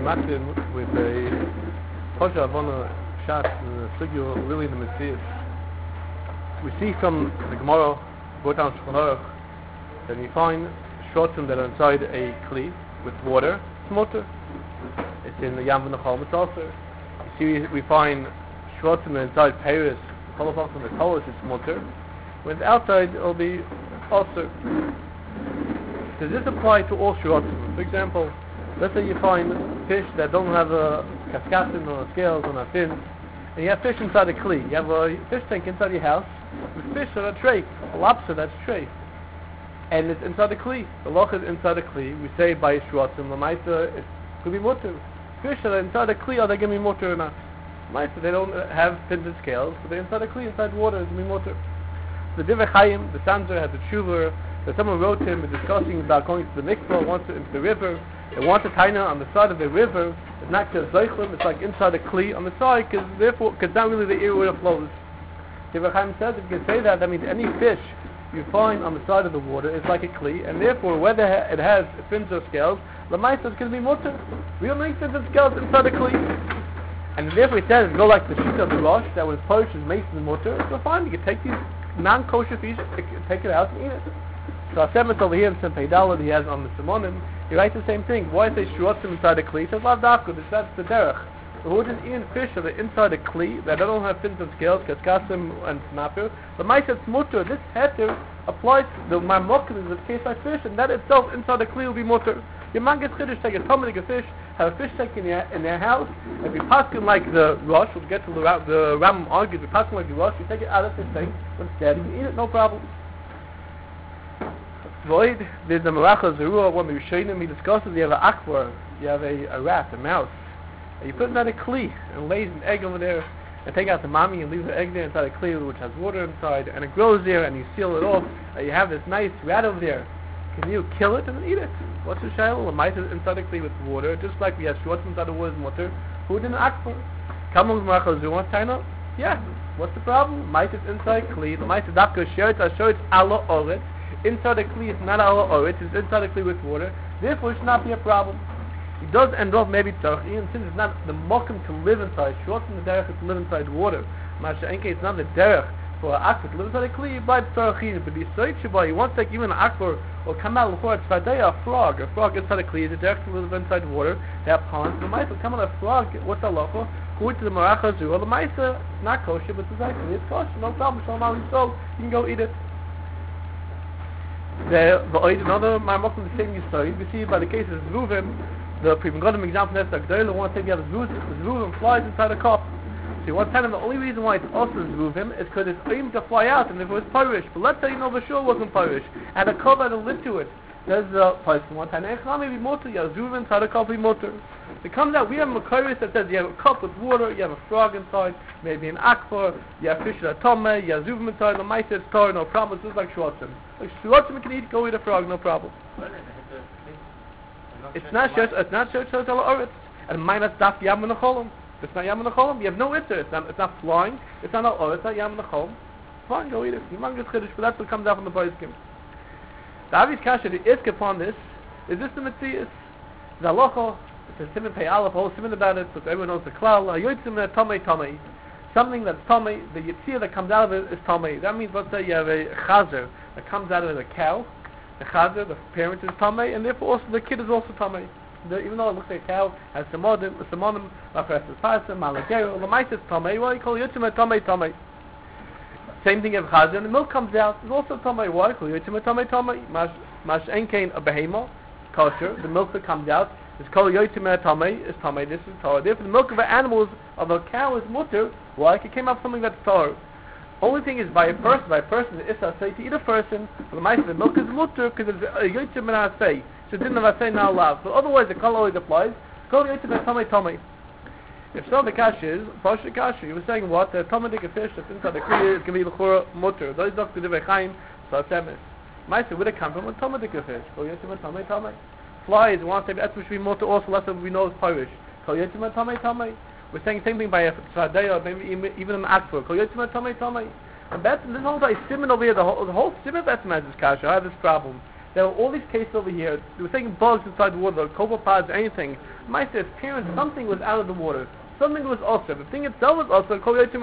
Matin with a Pasha Avona Shat, Sugyo, really the Messias. We see from the Gemara, go down to Shulchan Aruch, then you find shrotim that are inside a kli with water. It's mutter. It's in the Yam v'Nechal. It's also. You see, we find shrotim that are inside Paris. Kolopam from the Tolos. It's mutter. When it's outside, it'll be also. Does this apply to all shrotim? For example, let's say you find fish that don't have a kaskasin or scales on a fin, and you have fish inside a kli. You have a fish tank inside your house with fish on a tray, a lobster that's tray. And it's inside the kli. The loch is inside the kli. We say by shrotim, l'maisa, it could be mutter. Fish that are inside the kli, are they going to be mutter or not? L'maisa, they don't have fins and scales, but they're inside the kli, inside water, it's going to be mutter. The Divrei Chaim, the Sanzer, has a tshuva that someone wrote him discussing about going to the mikvah, wants it into the river. They want a taina on the side of the river. It's not just zeichlim, it's like inside the kli on the side, because it's not really the area where it flows. Divrei Chaim says if you can say that, that means any fish you find on the side of the water is like a kli, and therefore whether it has fins or scales, the mice is going to be mutter. We don't make fins and scales inside the kli. And therefore it says, go like the sheet of the rosh, that when Polish is mason and mutter, so fine, you can take these non-kosher fish, take it out and eat it. So Asemet over here in Sempei Dalet, he has on the Simonim, he writes the same thing. Why say shrotim inside the kli? He says, lav dafka, that's the derech. So we're just eating fish that are inside the kli, that don't have fins and scales, kaskasim and snapper. But my says mutter, this heter applies to the marmokim, is the case like fish, and that itself inside the kli will be mutter. Your man gets chiddush, take a tomid fish, have a fish tank in their house, and if you pass him like the rush, we'll get to the Ram argues, if you pass him like the rush, you take it out of the fish tank, when it's dead, you can eat it, no problem. Void, there's the Malacha Zerua, one of the Rishonim, he discusses, you have an akvar, you have a rat, a mouse, and you put it in a kli, and lays an egg over there, and take out the mommy and leave the egg there inside a kli, which has water inside, and it grows there, and you seal it off, and you have this nice rat over there. Can you kill it and eat it? What's the shayla? The mice is inside a kli with water, just like we have shorts inside the water with water. Who didn't act for? Come on, Malacha Zerua, Taina? Yeah. What's the problem? Mice is inside kli, the mice is dafka sheretz ala oretz. Inside the kli is not ala oretz, it's inside the kli with water. Therefore, it should not be a problem. It does end off maybe tzarech, even since it's not the mokum to live inside. Short from the derech is to live inside water. Masha enke, it's not the derech for an akvar to live inside a kli, by tzarech. But the yisoid shabbai, you want to take even an akvar or come out before it's tzadei, a frog inside a kli is a derech to live inside water. They have ponds. The mice will come on a frog. What's the halacha? Who to the Malacha Zerua? The mice not kosher, but it's actually it's kosher. No problem. Shalom aleichem. So you can go eat it. Another marmokim the same yisoid. We see by the case of Zvuvim. The Primogonim example that's the G'dayla one thing you have Zvuvim flies inside a cup. So you want to tell him the only reason why it's also Zvuvim is because it's aimed to fly out and if it was Pirish. But let's say you know for sure it wasn't Pirish. And a cup had a lid to it. There's the person one time. It's not maybe motor, you have Zvuvim inside a cup, be motor. It comes out, we have a Makarish that says you have a cup with water, you have a frog inside, maybe an akvar, you have fish that tome, you have Zvuvim inside, the mice is tar, no problem. It's just like shrotim. Like shrotim you can eat, go eat a frog, no problem. It's not shert ala oretz, and minus daf yam v'necholim. It's not yam v'necholim. You have no itzer. It's not flying. It's not al oretz. It's not yam v'necholim. Fine, go eat it. You mangas chiddush, but that's what comes out from the poskim. The Avi's kasha, the isk upon this, is this the Metzias? The halacha, it's a siman pei aleph, a whole siman about it, so everyone knows the klal. Yotzim tomei. Something that's tomei, the yitzir that comes out of it is tomei. That means, let's say you have a chazer that comes out of a cow. The chazer, the parent is tamei, and therefore also the kid is also tamei. Even though it looks like a cow has simonim, lafresses pasim, malagero, the mice is tamei. Why you call yotzim tamei? Same thing if chazer and the milk comes out, it's also tamei. Why call yotzim tamei? Mash enkein a behema, kosher. The milk that comes out is called yotzim tamei. Is tamei. This is tar. Therefore, the milk of an animal of a cow is mutter. Why? It came out something that's tar. Only thing is by a person, the Issa say to eat a person, for the mice, the milk is mutter because it's a yotzim min hasei. So it didn't have hasei not allowed. So otherwise the kol always applies. Kol yotzim min tomei. If so, the kash is, Pasha kash, you were saying what? The tomatic fish that's inside the kriya is going to be l'chura mutter. Those doctors Divrei Chaim, so semis. Mice, where it come from? A tomatic fish. Kol yotzim min tomei. Flies, one say that's which we mutter also, less than we know is pirish. Kol yotzim min tomei. We're saying the same thing by a tzadei or maybe even an akvar. Kol yotzim tomei. And this whole siman over here, the whole siman betzim has this kasha. I have this problem. There were all these cases over here. They were taking bugs inside the water, copepods, anything. Mice says, parents, something was out of the water. Something was also. The thing itself was also.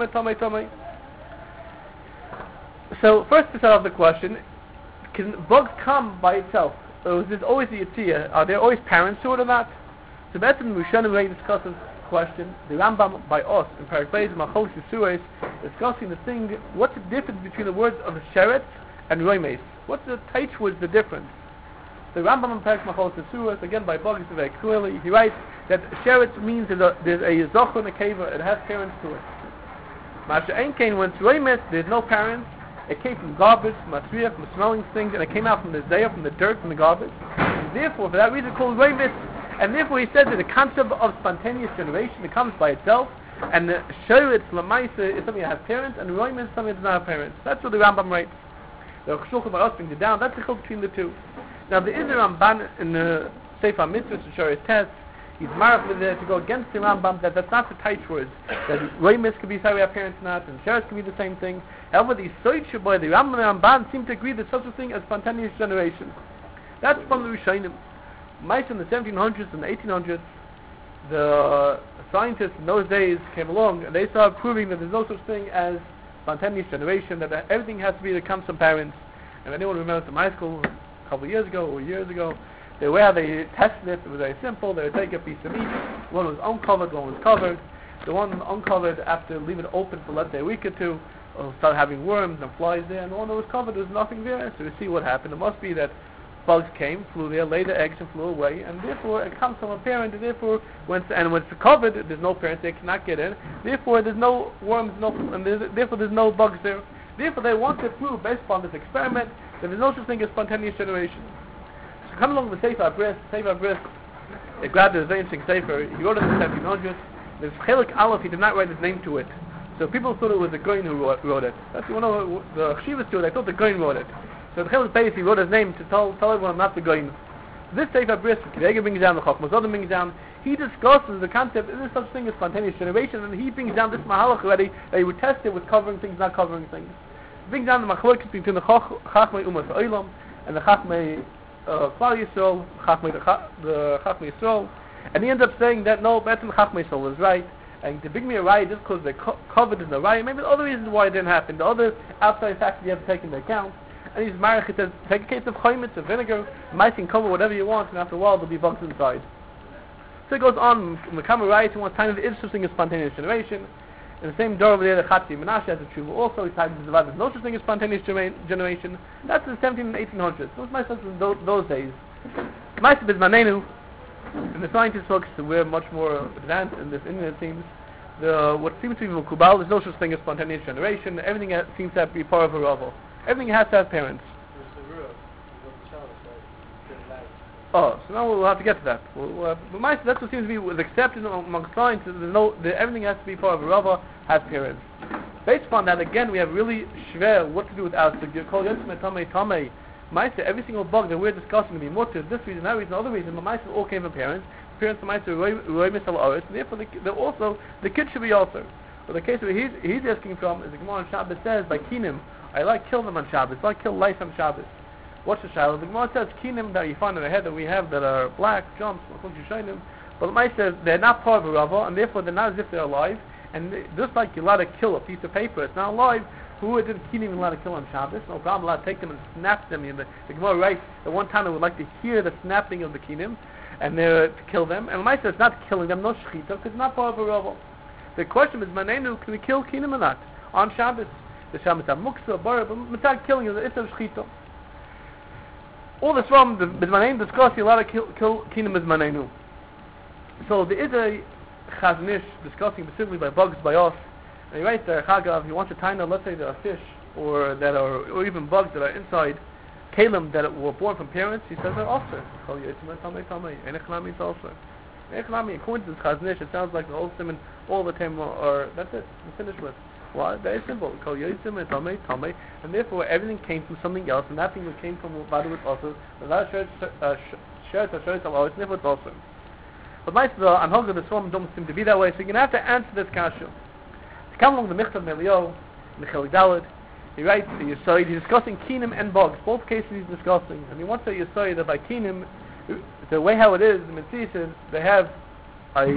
So first to start off the question, can bugs come by itself? Or is this always the Yitzhak? Are there always parents to it or not? So that's when Rishonim already discussed this question. The Rambam by us in Perek Beis Macholos Yisuros discussing the thing. What's the difference between the words of Sheretz and Roimes? What's the taich was the difference? The Rambam in Perek Macholos Yisuros, again by Bugs very clearly, he writes that Sheretz means there's a Zoch and a Keva, it has parents to it. Masha Ein Kain, when it's Roimes, there's no parents. It came from garbage, from Masriach, from smelling things, and it came out from the Zayah, from the dirt, from the garbage. And therefore, for that reason, it's called Roimes. And therefore, he says that the concept of spontaneous generation, it comes by itself, and the Sheretz Lamaisa is something that has parents, and Roimes is something that does not have parents. That's what the Rambam writes. The Shulchan Aruch brings it down. That's the chiluk between the two. Now, there is a Ramban in the Sefer Mitzvahs, the Shores Test. He's marked with it to go against the Rambam that that's not the tight words. That Roimes could be sorry our parents not, and Sheretz could be the same thing. However, the Soicha boy, the Rambam and the Ramban seem to agree that such a thing as spontaneous generation. That's from the Rishonim. Mice in the 1700s and the 1800s, the scientists in those days came along and they started proving that there's no such thing as spontaneous generation, that everything has to be that comes from parents. And anyone remembers from high school a couple of years ago or years ago, the way how they tested it was very simple. They would take a piece of meat, one was uncovered, one was covered. The one uncovered, after leaving it open for let's say a week or two, started having worms and flies there, and the one that was covered, there was nothing there. So we see what happened. It must be that bugs came, flew there, laid the eggs and flew away, and therefore it comes from a parent, and therefore when it's covered, there's no parents, they cannot get in, therefore there's no worms, therefore there's no bugs there. Therefore they want to prove, based upon this experiment, that there's no such thing as spontaneous generation. So come along with Sefer Bris, it grabbed his very interesting Sefer, he wrote it in the 1700s, there's Chelik Aleph, he did not write his name to it. So people thought it was the Goyin who wrote it. That's one of the Chivas to it, they thought the Goyin wrote it. So the Chelik Beis, he wrote his name to tell everyone not the Goyin. This Sefer Bris, Kivega brings down the Chokmah, Zodom brings down, he discusses the concept, is there such thing as spontaneous generation, and he brings down this Mahalach already, that he would test it with covering things, not covering things. He brings down the Machlokes between the Chachmei Umas Olam, and the Chachmei Klal Yisrael, the Chachmei Yisrael, and he ends up saying that no, Betzim Chachmei Yisrael was right, and to bring me a riot just because they're covered in the riot, maybe the other reasons why it didn't happen, the other outside factors you have to take into account. And he's married, he says, take a case of chometz, of vinegar, mice can cover whatever you want, and after a while there'll be bugs inside. So it goes on, in the Kama riot, he wants time, there is such thing as spontaneous generation. In the same door over there, the Chatzi Menashe has a tshuva also, he's talking about there's no such thing as spontaneous generation. That's in the 17 and 1800s. Those mice in those days. Mice is Manenu, and the scientists folks we're much more advanced in this, it seems. What seems to be Mukubal, there's no such thing as spontaneous generation. Everything seems to have to be part of a revel. Everything has to have parents. Oh, so now we'll have to get to that. But that's what seems to be was accepted among science. Everything has to be part of a rava, has parents. Based upon that, again, we have really shver what to do with our sugya. Kol yotzmei tamei tamei. Ma'aseh, every single bug that we're discussing to be mutter, this reason, that reason, other reason, but Ma'aseh all came from parents. Parents of Ma'aseh roi misal oretz, and therefore the kid should be also. But the case where he's asking from is the Gemara on Shabbos says by kinim. I like kill them on Shabbos. I like kill lice on Shabbos. What's the Shabbos? The Gemara says kinim that you find in the head that we have that are black jumps. But the Gemara says they're not part of a rava, and therefore they're not as if they're alive. And just like you're allowed to kill a piece of paper, it's not alive. Who did kinim allowed to kill on Shabbos? No problem. Allowed to take them and snap them. And the Gemara writes that one time they would like to hear the snapping of the kinim, and to kill them. And the Gemara says it's not killing them, no shechita, because it's not part of a rava. The question is, Manenu, can we kill kinim or not on Shabbos? The Shabbos have muksa, bar, but without killing it, it's a shechita. All this from the Bizmanenu discussing a lot of kill kinim Bizmanenu. So there is a Chazon Ish discussing specifically by bugs by us, and he writes there, Chagav, he wants to tie now, let's say there are fish, or even bugs that are inside kalim that were born from parents, he says they're also. According to this Chazon Ish, it sounds like the whole simon, all the time are, that's it, we're finished with. Well, very simple. And therefore everything came from something else, and that thing that came from Vadu was also, without shares and therefore it's also. But Ma'aseh and Hoga, the Swarm don't seem to be that way, so you're going to have to answer this kasha. To come along the Michtav Melio, Michel Dalet, He writes the Yesod, he's discussing Kinim and bugs. Both cases he's discussing. And he wants to Yesod that by Kinim, the way how it is, the Mitzvah is, they have a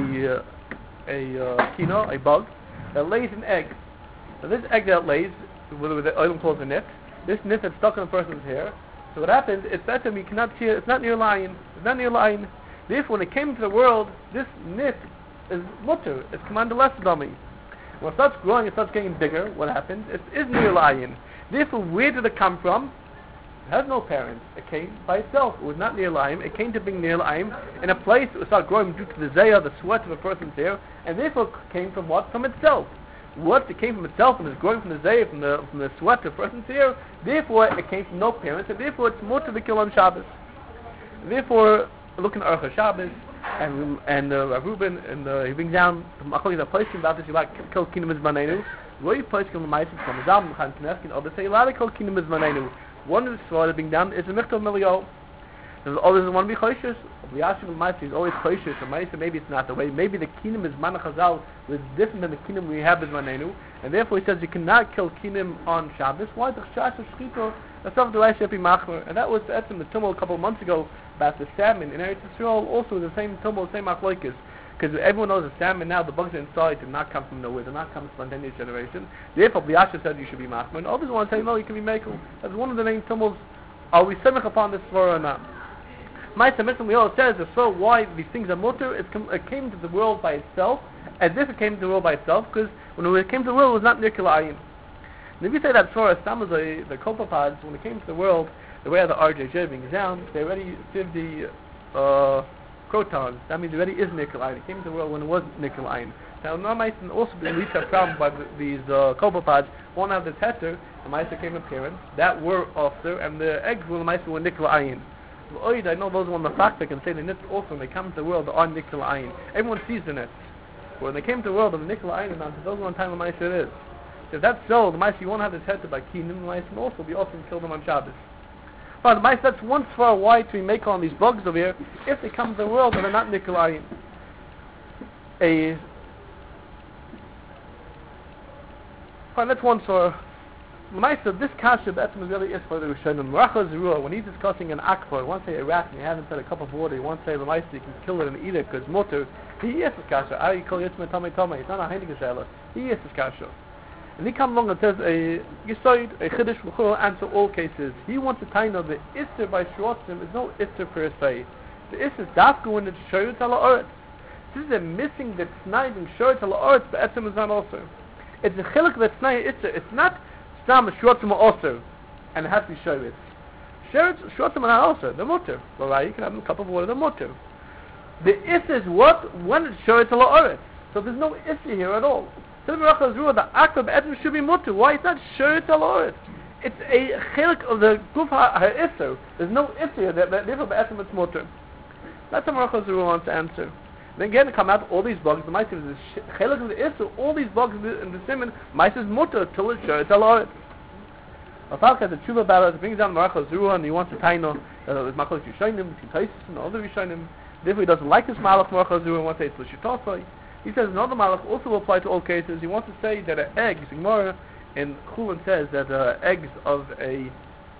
kino, a bug, that lays an egg. So this egg that lays, whether the oil calls a nit, this nit that's stuck in a person's hair. So what happens, it's better you cannot hear, it's not near lion. It's not near lion. Therefore, when it came into the world, this nit is mutter. It's commanded less dummy. When it starts growing, it starts getting bigger. What happens? It is near lion. Therefore, where did it come from? It has no parents. It came by itself. It was not near lion. It came to being near lion in a place it would start growing due to the zayah, the sweat of a person's hair, and therefore came from what? From itself. What? It came from itself and is growing from the zayah, from the sweat of a person's hair. Therefore, it came from no parents, and therefore it's more to be killed on Shabbos. Therefore, looking at Aruch Shabbos, and Rav Reuben, and he brings down from Acholi the place about this, you like kill Kinam is Manenu. Where you place Kinam Maisim from Azam, Khan Kneskin, others say, la kill Kinam is Manenu. One of the stories being done is a Michtav Milio. There's always one to be Choshis. The Yashiv and Maisim is always Choshis, and Maisim maybe it's not the way. Maybe the Kinam is Manachazal, which is different than the Kinam we have is Manenu. And therefore he says you cannot kill Kinam on Shabbos. Why? The Shash of Shchito, that's of the Rashi Epi Machmer. And that was the Etzim, the tumult a couple of months ago about the salmon in Eretz Yisrael, also the same tumult, same achloikis. Because everyone knows the salmon now, the bugs are inside, did not come from nowhere, did not come from spontaneous generation. Therefore, B'yasha said you should be machmer. And others want to say, no, you can be mekel. That's one of the main tumults. Are we semich upon this svara or not? My Semitim, we all says, so why these things are mutter, it came to the world by itself, as if it came to the world by itself, because when it came to the world, it was not nikil ayin. And if you say that svara, some of the copepods, when it came to the world, the way of the RJJ being down, they already did the crotons. That means it already is nickel iron. It came to the world when it wasn't nickel iron. Now, mice also be least have problems by these copepods. One have the tetter, the mice that came from parents, that were officer, and the eggs were the mice were nickel iron. I know those on the fact can say the nets also when they come to the world they are nickel iron. Everyone sees the nets. When they came to the world of the nickel iron, those one time the mice it is. If that's so, the mice you won't have the tetter by keenim, the mice can also be often killed them on Shabbos. But the mice, that's one far why we make on these bugs over here, if they come to the world and they're not nickel iron. Fine, that's one for the mice of this kasha that really is for the Rishonim. Maracha Zerua, when he's discussing an akbar, one say a rat and you haven't said a cup of water, you want to say the mice you can kill it and eat it because mutter, he is this kasha. I call it Tomei Tomei. It's not a Heilige Shela. He is this kasha. And he comes along and says a Yisoid, a Chiddush will answer all cases. He wants to tell you the Isser by Shrotzim is no Isser per se. The Isser is Dafka when it's Shoyut ala Oretz. This is a missing that Snai being Shoyut ala Oretz, but Etzim is not also. It's a Chilik that Snai Isser. It's not Stam Shrotzim also, and it has to be Shoyut. Shrotzim are not also. They're Mutter. Well, right, you can have a cup of water, they're Mutter. The Isser is what? When it's Shoyut ala Oretz. So there's no Isser here at all. The akbar be'etzim should be mutter. Why? It's not sheret al oretz. It's a chelik of the guf ha'isser. There's no isser that therefore be'etzim it's mutter. That's what Maracha Zerua wants to answer. Then again, come out all these bugs. The mice is the chelik of the isser. All these bugs in the simon, mice is mutter till it's sheret al oretz. Rafal has a tshuva about it. It brings down Maracha Zerua and he wants to taino that it's machlokes Rishonim, Taisus and other Rishonim. Therefore, he doesn't like this malach Maracha Zerua and wants to say it's l'shitosai. He says another malach also will apply to all cases. He wants to say that eggs, Gemara in Chulin says that eggs of a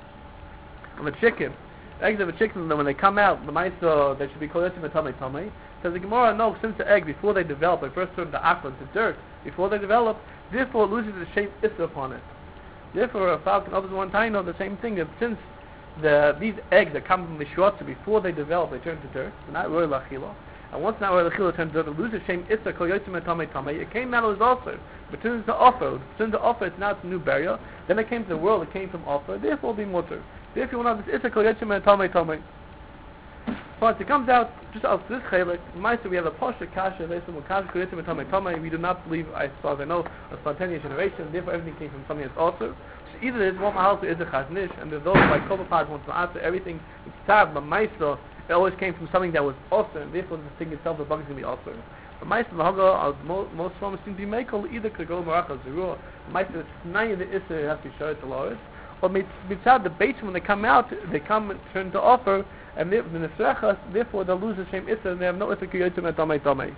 chicken, when they come out, the mice they should be collected in tummy. Says the Gemara, no, since the egg before they develop, they first turn to aqua, to dirt, before they develop, therefore it loses the shape issa upon it. Therefore, a falcon others one time know the same thing that since these eggs that come from the shorts before they develop, they turn to dirt. They're not royal achila. And once now the chila turns to lose the shame, it's a kol yotzim tamei. It came out as also, but since the offer, it's now it's a new burial. Then it came to the world, it came from offer. Therefore, be mutter. Therefore, when it's a kol yotzim tamei. Once it comes out just out of this chaylik, we have a posher kasha. We do not believe, as far as I know, a spontaneous generation. Therefore, everything came from something that's also. So either there's one mahal is a chaznish, and there's those like Kobapad wants to answer everything. It's tab, but Maisa. It always came from something that was also, and therefore the thing itself, the bug is going to be also. The Maisa and the Haga, most forms seem to be Mekel, either could go Maracha Zerua. The Maisa, it's nine of the Issa, has to show it to Loris. Or Mitzad, the Bates, when they come out, they come and turn to offer, and the Nesrechas, therefore they'll lose the same Issa, and they have no Issa Kiyotim and Tomei.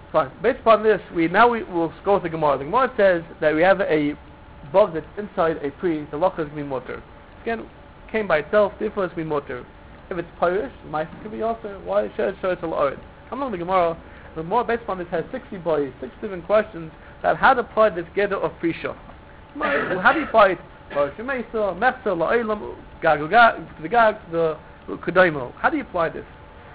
Fine. Based upon this, we will go to the Gemara. The Gemara says that we have a bug that's inside a tree. The locha is going to be mutter. Again, came by itself. Therefore, it's going to be mutter. If it's Pirish, the mice can be also. Why should it show it's a la'oid? Come along the Gemara. The Gemara based upon this has 60 boys, 6 different questions about how to apply this gather of Prisha. How do you apply it? Shemesa, Mechsa, La'olam, to the Gag, to the Kudaimo. How do you apply this?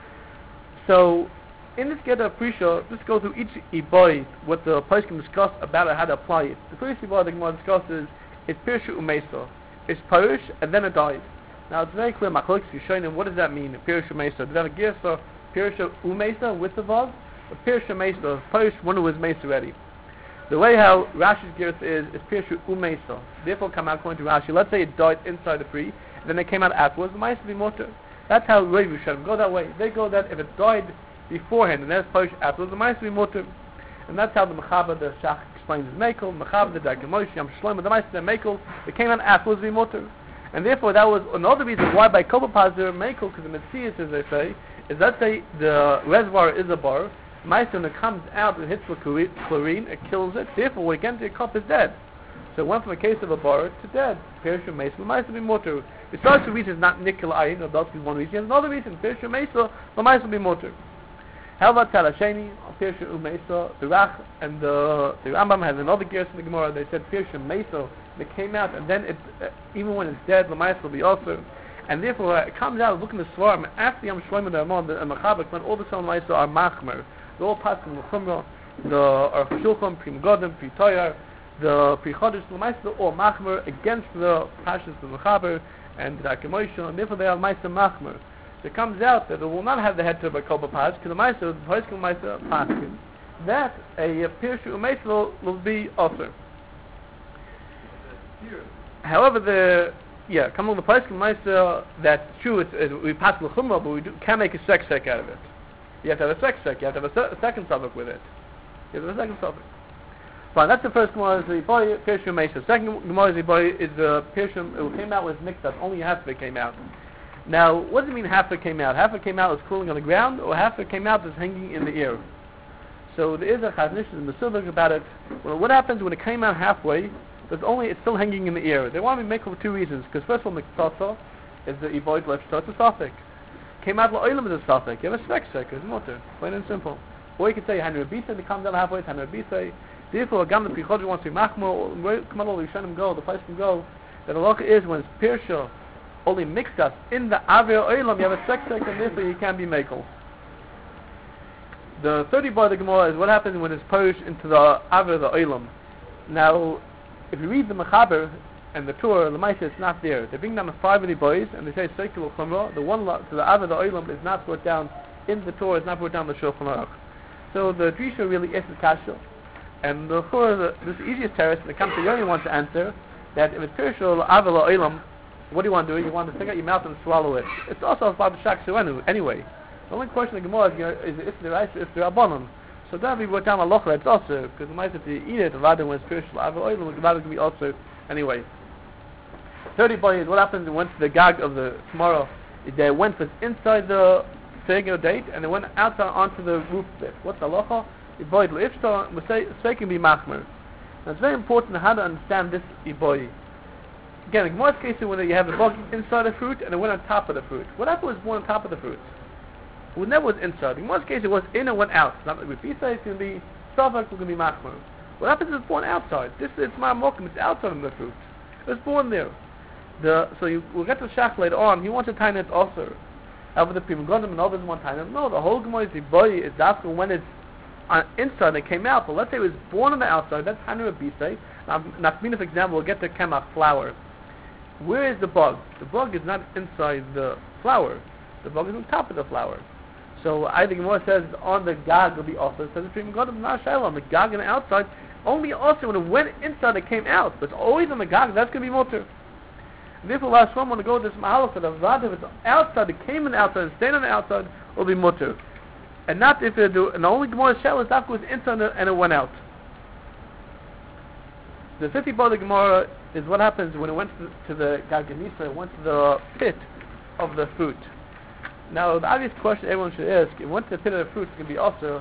So, in this gather of Prisha, just go through each Iboy, what the place can discuss about it, how to apply it. The first Iboy the Gemara discusses is Pirsha Umesa. It's Pirish and then it died. Now it's very clear, Machlokes Yishonim, what does that mean, Pirsha Mesa? Does that have a Girsa, Pirsha Umesa with the Vav? Or Pirsha Mesa, Pirish, one who was Mesa already. The way how Rashi's Girsa is Pirsha Umesa. Therefore, come out according to Rashi. Let's say it died inside the tree, and then it came out afterwards, the mice would be mutter. That's how Rav Yishonim go that way. They go that if it died beforehand and then it's Pirish afterwards, the mice would be mutter. And that's how the Mechaber, the Shach, explains his Mekel, Mechaber, the Darkei Moshe, Yam Shlomo, the mice, the Mekel, it came out afterwards, would be mutter. And therefore, that was another reason why by Kobapaz they're Mekel, because the Metzias, as they say, is let's say the reservoir is a bar, mice when it comes out and hits with chlorine, it kills it, therefore when it gets into your cup, it's dead. So it went from a case of a bar to dead. Pirsha Mesa, the mice will be mutter. Besides the reason it's not Nikkel Ayin, or that's one reason, there's another reason, Pirsha Mesa, the mice will be mutter. How about Talasheni, Pirsha Umesa, the Rach, and the Rambam has another gears in the Gemara, they said Pirsha Mesa, that came out, and then it, even when it's dead, the mice will be also. And therefore, it comes out, look in the Svarim, after Yam Shlomo the Amon, the Mechaber, when all the Shalom mice are Machmer, they're all passing the Chumrah, the Aruch Shulchan, Pri Megadim, Pri Toyar, the Pri Chodesh, the mice are all Machmer against the Pashas of the Mechaber, and the Darkei Moshe, and therefore they are mice Machmer. So it comes out that it will not have the head to by Kobapaz, because the mice are, the Hoiskel mice are Paskin. That, a Pirsha Umesa will be also. However, come on the place that's true, we pass the chumrah, but we can't make a sex out of it. You have to have a sex, you have to have a second subject with it. You have to have a second subject. Fine, that's the first Gemara, is the boy, Pirsha Mesa. Second Gemara is the boy, is the Pirsha, it came out with mixed up, only half of it came out. Now, what does it mean half of it came out? Half of it came out as cooling on the ground, or half of it came out as hanging in the air? So there is a chaznish in the Silvig about it. Well, what happens when it came out halfway? It's still hanging in the air. They want to make it for two reasons. Because first of all, Miktasa is the Iboid left, so it's a Safek. Came out La'olam is a Safek. You have a spec it's mutter. Plain and simple. Or you could say Hanra Bisa, and it comes down halfway, it's Hanra Bisa. Therefore, Agam the Prichodri wants to be Machmo, where come on, Rishonim go, the place can go. That the Loka is when it's Pirsha, only mixed us in the Avir Olam, you have a spec and therefore you can be Mekel. The 30 bar of the Gemara is what happens when it's pushed into the Avir the Olam. Now, if you read the Mechaber and the Torah, the Maisa, it's not there. They bring down the 5 of the boys and they say Seikul Chumrah. The one to the Avir the Olam is not brought down in the Torah, it's not brought down the Shulchan Aruch. So the Drisha really is the Kasha. And the Torah, this is the easiest terrace, and the Kamsayoni wants to answer that if it's Pirshul Avir the Olam, what do you want to do? You want to stick out your mouth and swallow it. It's also about the Shak Suenu anyway. The only question of the Gemara is if the rice, if the Rabbanon. So that we brought down a locha, it's also, because the mice if you eat it, rather when it's spiritual, rather can be also anyway. 30 boys, what happens? They went to the gag of the tomorrow. They went inside the fig or date, and they went outside onto the roof bit. What's the locha? Iboy l'iftar, we can be machmer. Now it's very important how to understand this iboy. Again, in most cases when you have the bug inside the fruit and it went on top of the fruit. What apple was born on top of the fruit? It never was inside. In most cases it was in and went out. It's not like with pizza, it's going to be Savak, it's going to be machmer. What happens is it's born outside. This is my mokum, it's outside of the fruit. It was born there. We'll get to Shach later on. He wants to tie it also. However, the people got him and others want to tie it. No, the whole Gemara is the boy is after when it's inside it came out. But let's say it was born on the outside. That's Hanura Bisei. Now, for example, we'll get to Kemach flour. Where is the bug? The bug is not inside the flour. The bug is on top of the flour. So I think Gemara says on the gag will be also. It says the people got him not on the gag and the outside. Only also when it went inside it came out. But it's always on the gag. That's going to be mutter. Therefore, last one, when I go to this mahalach, that if it's outside, it came in the outside, and stayed on the outside, it will be mutter. And not if it do, and the only Gemara shell is after it was inside and it went out. The 50 part of the Gemara is what happens when it went to the Garganisa, it went to the pit of the fruit. Now, the obvious question everyone should ask, it went to the pit of the fruit, it can be also,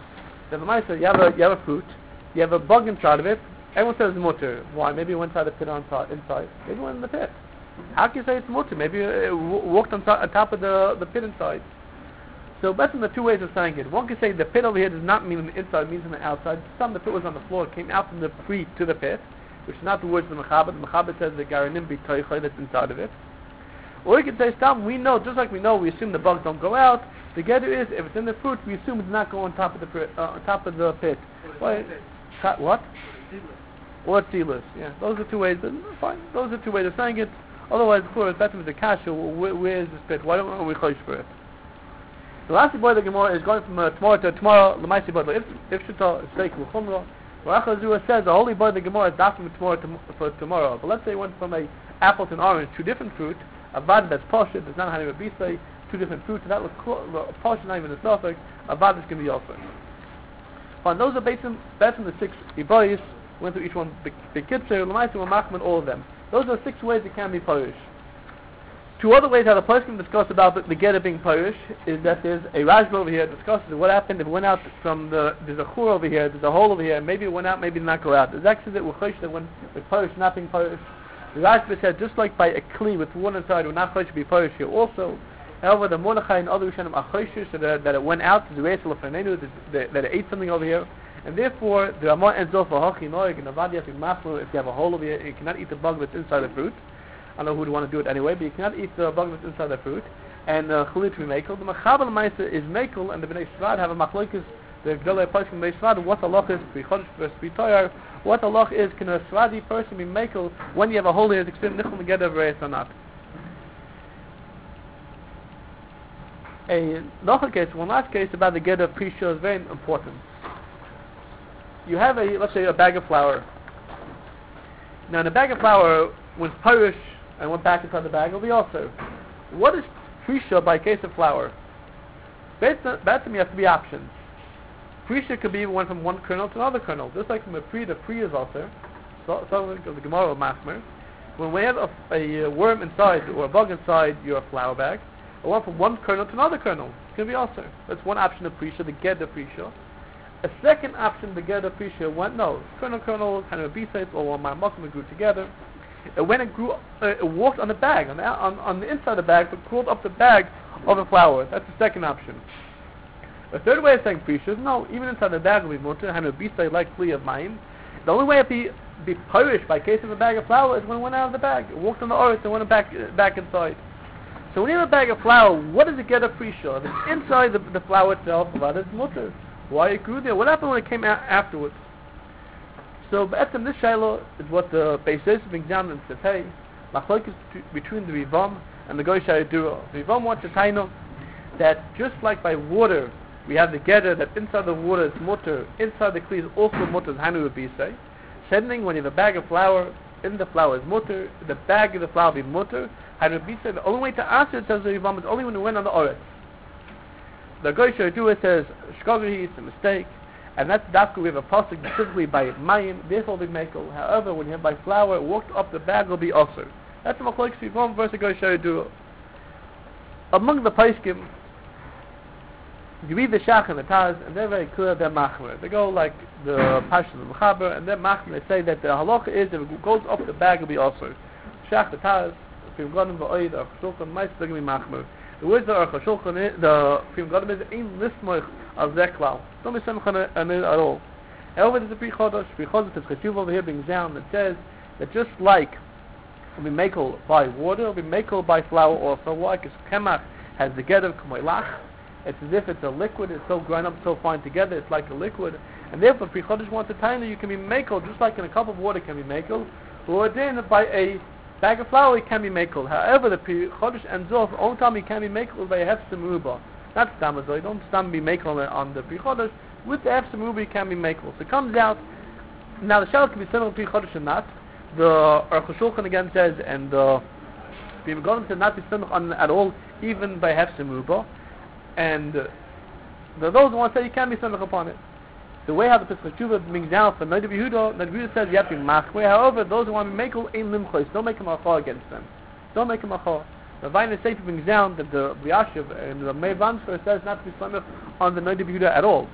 So the mice you have a fruit, you have a bug inside of it. Everyone says it's mutter. Why? Maybe it went inside the pit inside. Maybe it went in the pit. How can you say it's mutter? Maybe it walked on top of the pit inside. So that's in the two ways of saying it. One can say the pit over here does not mean on the inside, it means on the outside. Some the pit was on the floor, it came out from the pre to the pit, which is not the words of the Mechaber. The Mechaber says the Garanim b'toichai that's inside of it. Or you can say, Stam, we know, just like we know, we assume the bugs don't go out. The gather is, if it's in the fruit, we assume it does not go on top of the pit. Why? What? Or sealers. Yeah, those are two ways. But fine, those are two ways of saying it. Otherwise, before it's better with the kasha. Where is this pit? Why don't we chosh for it? The last boy the Gemara is going from tomorrow to tomorrow. The Maisi boy if shita steak l'chumra. Rachazua says the holy boy the Gemara is dafim for tomorrow. But let's say it went from a apple to an orange, two different fruit. Avad that's poshut, there's not having a bisay, two different fruits. So that was poshut, not even a suffix. Avad is going to be also. Fine, those are based on the 6 ibayis. Went through each one. The kitzer, l'maisi, machman, all of them. Those are 6 ways it can be parish. 2 other ways how the person can discuss about the geder being parish is that there's a Rashba over here that discusses what happened if it went out from there's a chur over here, there's a hole over here, maybe it went out, maybe it did not go out. There's actually that we're that when with parish not being parish. The Rashba said just like by a kli with one inside we're not chosh to be parish here also. However, the Mordechai and other Rishonim are choshish that it went out, that it ate something over here. And therefore, the Ramah ends off a hachi noig and avadi asik maflu. If you have a hole over here, you cannot eat the bug that's inside the fruit. I don't know who would want to do it anyway, but you cannot eat the bug that's inside the fruit. And chalit to be makel. The Mechaber L'maisa is makel, and the Bnei Sfard have a machlokes. The Gdolei Pasuk Bnei Sfard. What Allah is pre-chodesh versus pre-toyar. What Allah is, can a Sfardi person be makel when you have a hole here? Is experienced nichol together v'reis or not? Another case, one last case about the Geder pre-shul is very important. You have let's say a bag of flour. Now in a bag of flour, when it's parish and went back inside the bag, it'll be also. What is pre-shul by case of flour? Based on you have to be options. Pre-shul could be one from one kernel to another kernel. Just like from a pre, the pre is also. So the Gemara Machmer. When we have a worm inside or a bug inside your flour bag, or one from one kernel to another kernel, it's going to be also. That's one option of pre-shul, the Geder pre-shul. A second option, the Geder pre-shul, kernel, kind of a B-sites, or one Ma'amakim grew together. It went and grew, it walked on the bag, on the inside of the bag, but crawled up the bag of the flour. That's the second option. The third way of saying pre-shul is no, even inside the bag will be mutter, kind of a B-site like flea of mine. The only way it be perished by case of a bag of flour is when it went out of the bag. It walked on the earth and went back inside. So when you have a bag of flour, what does it get a pre-shul? If it's inside the flour itself, what is mutter? Why it grew there? What happened when it came out afterwards? So, this Shiloh is what the Beis Yosef brings down and says, hey, machlokes between the Rivam and the Goy Shayadura. The Rivam wants to tell you that just like by water, we have the Geder that inside the water is mutter, inside the Kli is also mutter, as Hanu would be say. Sending when you have a bag of flour, in the flour is mutter, the bag of the flour be mutter. Hanu would be say, the only way to answer it, says the Rivam, is only when it went on the Oretz. The Goy Shayadura says, Shkogahi, it's a mistake. And that's we have a pasuk specifically by mayim, therefore we makel. However, when you have by flour, it walked up the bag will be osir. That's the machlokes Rivam versus Goy Shayadura. Among the paiskim, you read the Shach and the Taz, and they're very clear, they're machmer. They go like the Pashas of the Mechaber, and they're machmer. They say that the halacha is, if it goes up the bag, it will be osir. Shach, the Taz, Fim Godim v'oid, or Cheshulchan, mice, they're going to be machmer. The words that are Cheshulchan, the Fim Godim is, ein lismoich al zeklal. Don't be semchan at all. However, there's a pre-chodesh. Pre-chodesh is Cheshuv over here brings down that says that just like it'll be makel by water, it'll be makel by flour also. Why? Because Kemach has the Geder K'moilach. It's as if it's a liquid, it's so ground up, so fine together, it's like a liquid. And therefore, pre-chodesh wants to tell you can be makel, just like in a cup of water can be makel, or then by a bag of flour it can be makel. However, the pre-chodesh ends off, only time it can be makel by a hefsim ruba. Not stamazoi, don't stam be makel on the pre-chodesh. With the hefsim ruba it can be makel. So it comes out, now the shell can be similar to pre-chodesh or not. The Aruch HaShulchan again says, and the Bim Godim says not be similar on at all, even by hefsim ruba. And those who want to say you can't be similar upon it. The way how the Pesach Tshuva brings down for Noda B'Yehuda says you have to be machmer. However, those who want to be makel ain't limchos. Don't make him a against them. Don't make him a The Vayner Sefer brings down that the B'Yashiv and the Meir Vansfer says not to be similar on the Noda B'Yehuda at all.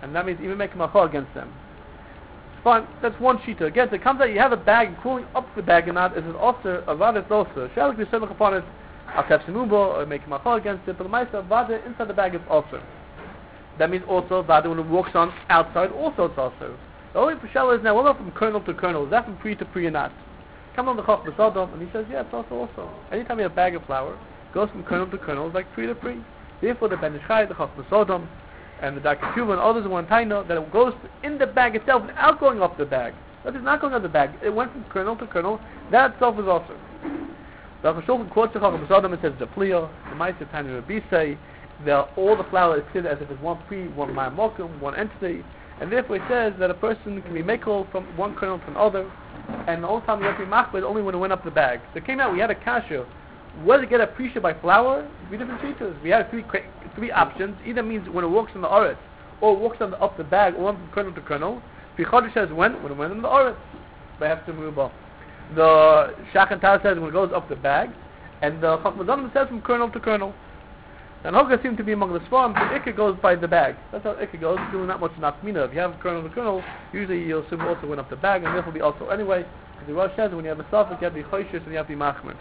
and that means even make a macha against them. Fine, that's one shita. Again, it comes out you have a bag and cooling up the bag and not is an offer of Vadet also. Shalik we said upon it, I'll have Simubo or make a macha against it, but the Maisa Vadet inside the bag is also. That means also Vadet when it walks on outside also it's also. The only Pashela is now well from kernel to kernel, is that from pre to pre or not? Come on the Chach B'Sodom and he says, yeah, it's also. Anytime you have a bag of flour, it goes from kernel to kernel, it's like pre to pre. Therefore the Ben Ish Chai, the Chach B'Sodom, and the Dr. Cuba and others want Taino that it goes in the bag itself without going off the bag. That is not going off the bag. It went from kernel to kernel. That itself is also. The Chashulchan quotes the Chach B'Sodom and says the Plio, the Ma'aser Tanya Rabbi say that all the flour is considered as if it's one pre, one Ma'amokum, one entity. And therefore it says that a person can be mekel from one kernel to another, and the only time you have to be machbed only when it went up the bag. So it came out, we had a kasha. Whether to get a prisha by flour, three different features. We had three options. Either means when it walks in the oretz, or it walks on up the bag, or from kernel to kernel. Pichodesh says when it went in the oretz. They have to move up. The Shach and Taz says when it goes up the bag, and the Chach B'Sodom says from kernel to kernel. And Hoga seems to be among the Sfarim, but Ikka goes by the bag. That's how Ikka goes. It's really not much nafmina. If you have kernel to kernel, usually you'll assume also went up the bag, and therefore be also anyway. Because the Rosh says when you have a suffix, you have to be choishes and you have to be machmer.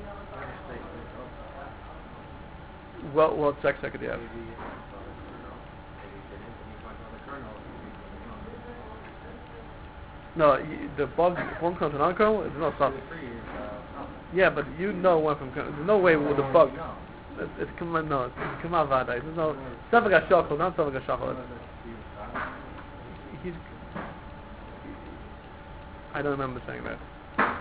What sex do you have? No, the bug one kernel to another kernel, there's no suffix. Yeah, but you know one from kernel. There's no way with the bug. It's come on, no, it's come on, Vadai. There's no Savag HaShachol, not Savag HaShachol. He's. I don't remember saying that.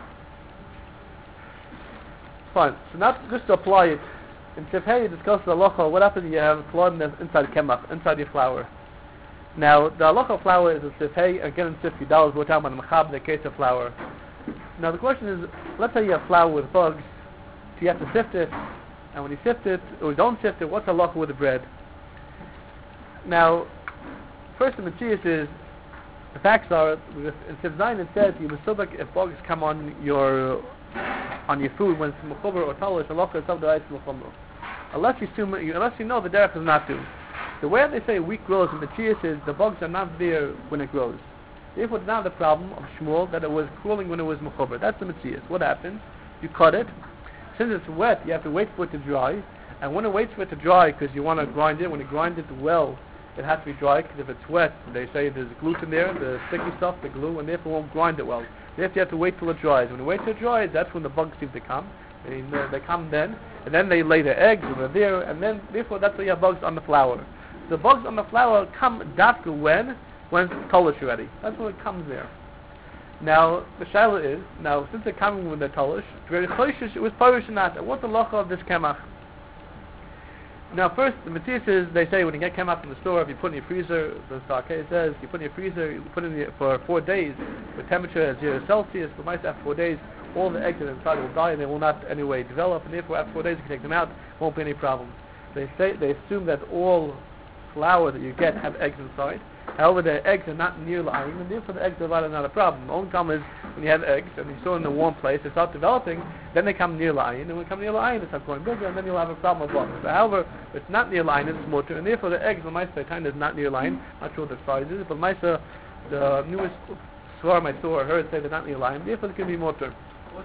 Fine. So now just to apply it in Tifhei, you discuss the halacha. What happens if you have chlorine inside kemach, inside your flour? Now the halacha of flour is a Tifhei. Again, in Tif Yudal, we're talking about the machab, the case of flour. Now the question is, let's say you have flour with bugs, so you have to sift it. And when you sift it, or you don't sift it, what's the halacha with the bread? Now, first the Matthias is, the facts are, in Siv Zayin it says, you must if bugs come on your food when it's mechuber or talish, halacha is subdivided to mechuber. Unless you know the derech is not to. The way they say wheat grows in Matthias is, the bugs are not there when it grows. Therefore, it's not the problem of Shmuel that it was cooling when it was mechuber. That's the Matthias. What happens? You cut it. Since it's wet, you have to wait for it to dry. And when it waits for it to dry, because you want to grind it, when you grind it well, it has to be dry, because if it's wet, they say there's gluten there, the sticky stuff, the glue, and therefore won't grind it well. Therefore you have to wait till it dries. When you wait till it dries, that's when the bugs seem to come. They come then, and then they lay their eggs, and they're there, and then, therefore, that's why you have bugs on the flour. The bugs on the flour come dafka when it's tolish already. That's when it comes there. Now, the shaila is, since they're coming with the tolish, it was parish or not. What's the halacha of this kemach? Now, first, the Matthias is, they say when you get kemach from the store, if you put in your freezer, the Sarkei says, you put in your freezer, you put in for 4 days, with temperature at 0 Celsius, but might after 4 days, all the eggs inside will die and they will not anyway develop, and therefore after 4 days you can take them out, won't be any problem. They assume that all flour that you get have eggs inside. However, the eggs are not near l'ayim, and therefore the eggs are not a problem. The only problem is when you have eggs and you store them in a warm place, they start developing, then they come near l'ayim, and when they come near l'ayim, they start growing bigger, and then you'll have a problem with bugs. However, if it's not near l'ayim, it's mutter, and therefore the eggs, the Maisa kind is not near l'ayim. Not sure what the size is, but Maisa, the newest swarm I saw or heard say they're not near l'ayim, therefore it's going to be mutter.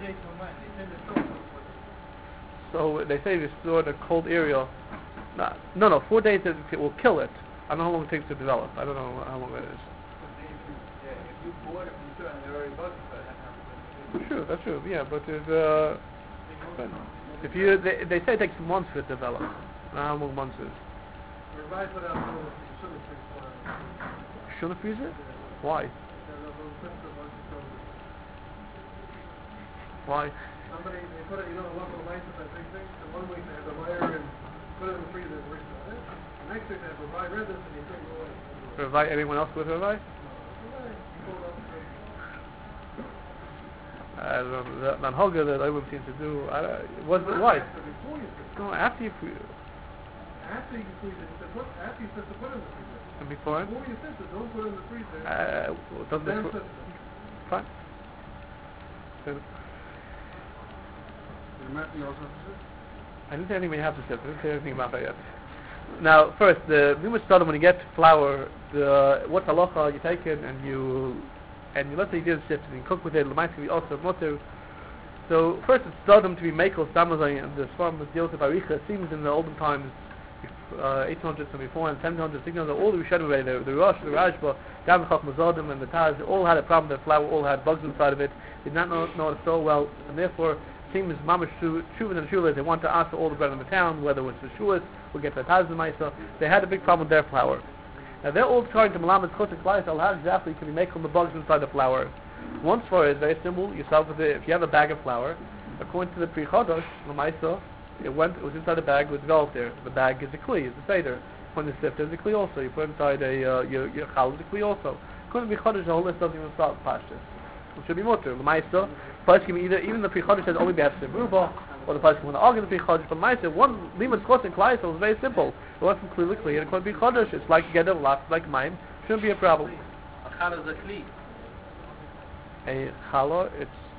So they say if you store in a cold area, 4 days it will kill it. I don't know how long it takes to develop. I don't know how long that is. If you bought it from there and there are already bugs, Sure, that's true. Yeah, but they say it takes months for it to develop. I don't know how long months is. Shouldn't freeze it? Why? Why? Somebody, they put it, local license, that big thing, and 1 week they have the wire and put it in the freezer and wait for it. Next week they have Ravai read this and you take it away. Ravai, anyone else with Ravai? I don't know, the Manhoga that I would seem to do, why? No, after you freeze it. After you freeze it, after you put it in the freezer. And before? Before you sift it, don't put it in the freezer. Doesn't it? Fine. I didn't say anything you have to sift. I didn't say anything about that yet. Now, first, the Mimus Stardom, when you get flour, what's halacha, you take it and you let's say you did shift and you cook with it, L'maisa can be also mutter. So, first it's Stardom to be makel, Samazai, and the Svarm with Yosef Aricha. It seems in the olden times, 1800s and before, and 1700s, 1600s, all the Rishonim already, the Rosh, the Rashba, Gam Mazodim, and the Taz, all had a problem that flour all had bugs inside of it. They did not know it so well, and therefore, it seems mamash Shuvah and Shuvah, they want to ask all the bread in the town, whether it was the Shuas, we'll get the Taz and Maisa. They had a big problem with their flour. Now they're all trying to Malamed Chotek Klais, how exactly can you make all the bugs inside the flour? One story is very simple. Yourself with if you have a bag of flour, according to the Pri Chodosh, Lamaisa, it was inside the bag, it was developed there. The bag is a kli, it's a seder. When it's sifted, it's a kli also. You put inside your chal, it's a kli also. According to the Pri Chodosh, the whole list doesn't even start with pashtus. It should be mutter. Lamaisa, place can be even the Pri Chodosh says only be have sibruba, or the place can want to argue the Pri Chodosh. But Lamaisa, one limit chos and klai, so it's very simple. It went from kli to kli, and according to Pri Chodosh, it's like get a lot, like mine. Shouldn't be a problem. A challah is a kli. A challah,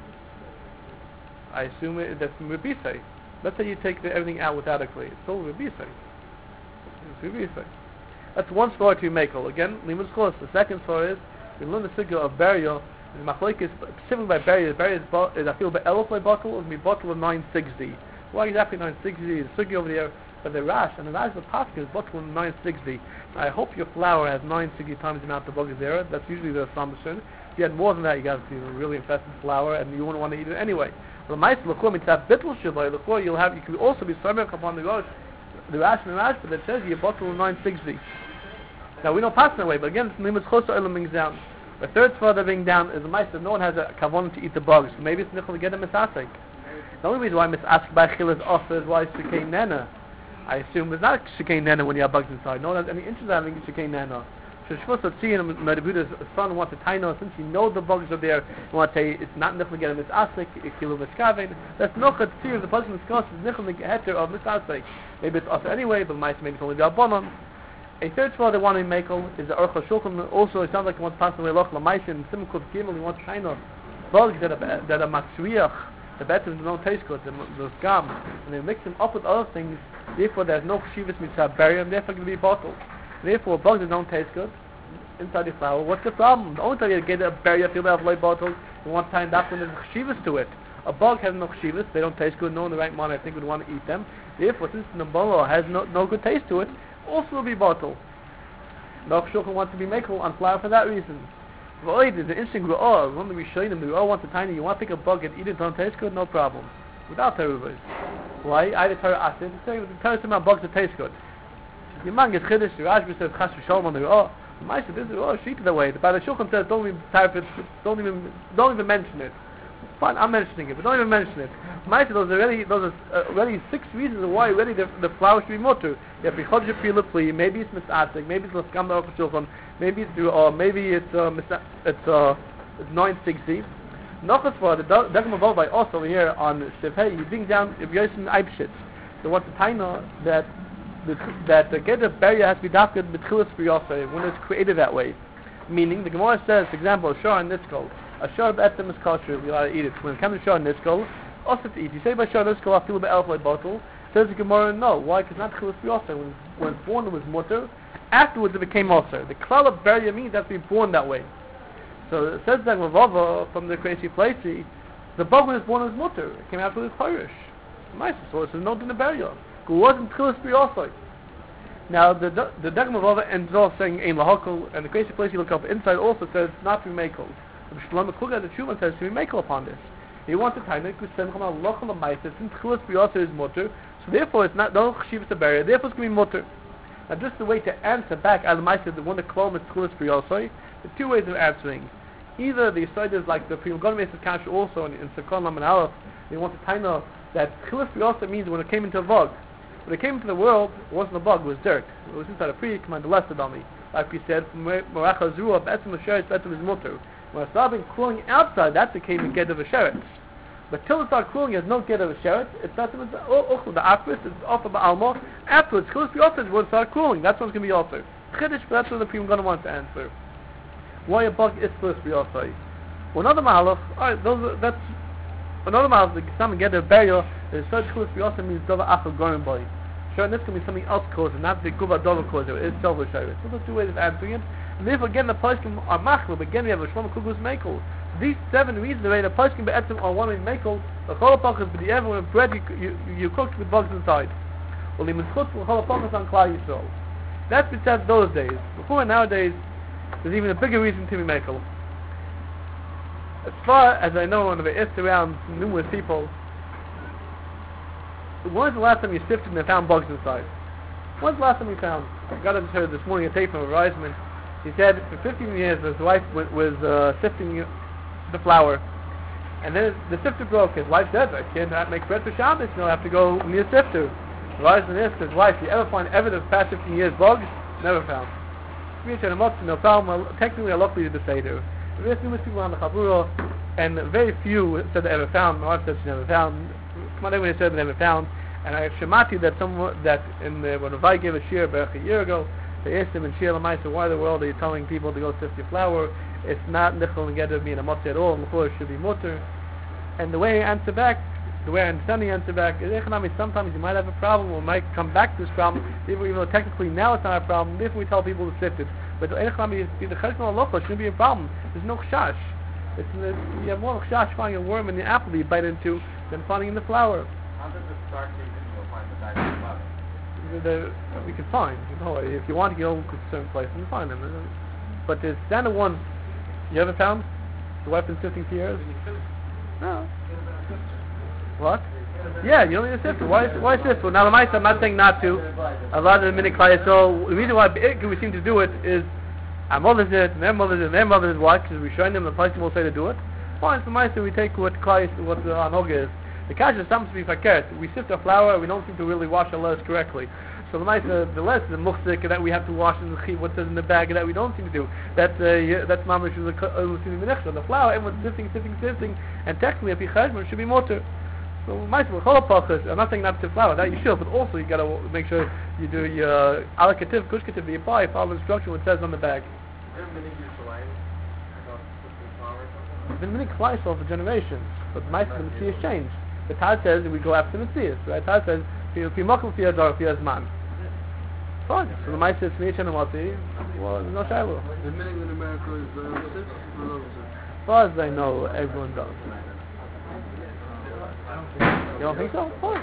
I assume that's Rebisei. Let's say you take everything out without a kli. It's still Rebisei. It's Rebisei. That's one story to makel. Again, limus chos. The second story is we learn the sugya of burial. The machlok is specifically by burial. Burial is I feel by elf by bottle and be bottle of 960. Why exactly 960? The sugya over there. But the Rash and the Rash of Pascha is bottle of 960. I hope your flour has 960 times the amount of bugs there. That's usually the assumption. If you had more than that, you got to really infested flour, and you wouldn't want to eat it anyway. The mice l'chor mitzvah bittul shaloi l'chor you can also be samech upon the Rash and the Rash, but it says your bottle of 960. Now we don't pass that way, but again, it's nimus chosa olam being down. The third further being down is the mice that no one has a kavanah to eat the bugs. So maybe it's nichol to get a misasek. The only reason why misasek by chil is offered is why it's shekei nena. I assume it's not shekei nena when you have bugs inside. No one has any interest in having shekei nena. So Shvus of seeing Merabuda's son wants to tie since you know the bugs are there, you want to say it's not nichol to get a misasek, if you live miskaven. That's nochad to see if the person discusses nichol the heter of misasek. Maybe it's offered anyway, but mice maybe it's only the abonon. A third spot they want to make is the Orcha Shulchan. Also, it sounds like he wants to pass away Loch Lamaisin and Simukot Gimel. He wants kind of bugs that are Maksriach, the better don't taste good, the scum, and they mix them up with other things. Therefore, there's no Shivas Mitzvah burial, and therefore, it can be bottled. Therefore, bugs that don't taste good inside the flour. What's the problem? The only time you get a burial, feel that light bottle, you want to tie that when there's Shivas to it. A bug has no Shivas, they don't taste good. No, in the right manner, I think would want to eat them. Therefore, since the Nabolo has no good taste to it, also will be bottled. No Shulchan wants to be makel on flour for that reason. There's an interesting Ru'ah. One of the Rishonim, the Ru'ah wants a tiny, you want to take a bug and eat it, don't taste good, no problem. Without Terubas. Why? I had a Torah Asid, the Torah about bugs that taste good. Your man gets Chiddush, the Rashba says Chas V'Shalom on the Ru'ah. The Maisa, this is Ru'ah, sheet the way. The Shulchan says, don't even mention it. Fine, I'm mentioning it, but don't even mention it. Maisa, those are already 6 reasons why already the flour should be mutter. You have Bichodja Pila Pli, maybe it's Misatik, maybe it's Laskam Orcha Shulchan, maybe it's 960. Nochas for the Dagam of by us over here on Shevhei, you bring down if you're in Eibshitz. So what's the taina that the get of barrier has to be dafked betchilas b'yosei when it's created that way. Meaning the Gemara says, for example, a shor and niskol. A shor b'etzem is kosher, we allowed to eat it. When it comes to shor and niskol, also to eat. You say by shor and niskol, I feel by elf bottle. Says the Gemara, no. Why? Because not chilas b'yosei. When it's born, it was mutter. Afterwards, it became osir. The klal of barrier means that's to be born that way. So it says that Ravava from the crazy placey, the bug when it was born was mutter. It came out with Irish. Nice. So it's not in the burial. It wasn't chilas b'yosei. Now the Dagam of Ravava ends off saying ein lahakol, and the crazy place you look up inside also says not to be makel. The Shlomo Kluger the Shuman says to be makel upon this. He wants to time it because since chilas b'yosei is mutter, so therefore it's not no chshivas to bury. Therefore it's going to be mutter. Now just the way to answer back al ma'aser the one that klom is chilas b'yosei, the two ways of answering. Either the side is like the Priyam Gonim is Kash also in Sekon Lam and Aleph. They want to time out that chilas b'yosei means when it came into a vog. When it came into the world, it wasn't a bug, it was dirt. It was inside a pre command the lesser dummy. Like we said, Moracha Zruah, Betzim Sheretz, Betzim is mutter. When it started cooling outside, that became a get of a sheretz. But till it started cooling, it has no get of a sheretz. It's Betzim is the Afris, it's off of Alma. Afterwards, chilas b'yosei is when it started cooling. That's when it's going to be also. Chiddush, but that's what the Priyam Gonim wants to answer. Why a bug is chilas b'yosei? Well, another mahalach, that's another mahalach. The Gesam get a burial. The third chilas b'yosei means dava achal gorim boy. and this can be something else causing, not the Guva Dova causer, it's Silver Shayris. So there's two ways of answering it. And therefore, again, the Poskim are Machlo, but again, we have a Shlomo Kugus Mekel. These 7 reasons, the way the Poskim Be'etzim are one way Mekel, the Cholopachas, but the ever when bread you cooked with bugs inside. Well, the Mitzchut for Cholopachas on Klal Yisrael. That's besides those days. Before nowadays, there's even a bigger reason to be Mekel. As far as I know, when I've asked around numerous people, when's the last time you sifted and found bugs inside? When's the last time you found? I got to heard this morning a tape from a Reisman. He said for 15 years his wife was sifting the flour, and then the sifter broke. His wife said, I can't make bread for Shabbos, I have to go near sifter. The Reisman asked his wife, do you ever find evidence of past 15 years bugs? Never found. No problem. Technically, luckily to the Seder. There's numerous people on the Chabura, and very few said they ever found. My wife said she never found. Come on, everyone said they never found. And I have Shemati that when Ravai gave a shir back a year ago, they asked him in Shir Lamaisa, why in the world are you telling people to go sift your flour? It's not nichol and get being a motzei at all, and the flour should be mutter. And the way I answer back, the way I understand the answer back, is economic. Sometimes you might have a problem, or might come back to this problem, even though technically now it's not a problem, if we tell people to sift it. But the cheshbon halacha shouldn't be a problem. There's no chash. You have more chash finding a worm in the apple that you bite into than finding in the flour. How does it start to find the bag of flour? We can find, if you want to go to a certain place and find them. But the standard one, you ever found? The wife been sifting for years? No. What? Yeah, you don't need a sifter. Why sifter? Now, I'm not saying not to. A lot of the minute klai. So the reason why we seem to do it is our mothers did it, and their mothers did it, and their mothers did what? Because we're showing them the place will say to do it. Fine, so my we take what klai, what the anoga is. The kasha seems to be fakert. We sift our flour, we don't seem to really wash our lettuce correctly. So the lettuce, the muchzik that we have to wash in the chiv, what says in the bag that we don't seem to do. That's mamash the flour. Everyone's sifting, and technically, if you cheshbon, it should be mutter. So I'm not saying not to flour, that you should, but also you got to make sure you do your alakativ, kushkativ, the apply, follow the instruction what it says on the bag. It's been many klais for generations, but the mice of the Messiah changed. The Taz says that we go after the Messiah, right? Taz says, if you mock him for your door, for your zman. Fine. So the mice says, Smiyach and Amati, well, there's no shiloh. The meaning in America is six or no? As far as I know, everyone does. You don't think so? Fine.